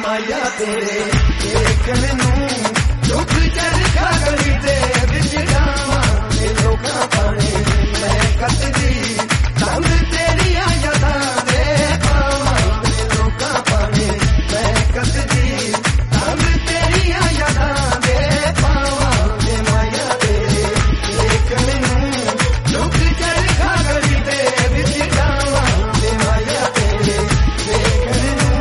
माया तेरे देखने नूं दुख चरखा गली दे विच जावां ते लोकां पाने मैं कतदी तंग तेरियां यादां दे पावां ते लोकां पाने मैं कतदी तंग तेरियां यादां दे पावां ते माया तेरे देखने नूं दुख चरखा गली दे विच जावां ते माया तेरे देखने नूं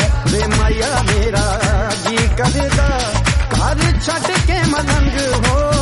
छड़ के मलंग हो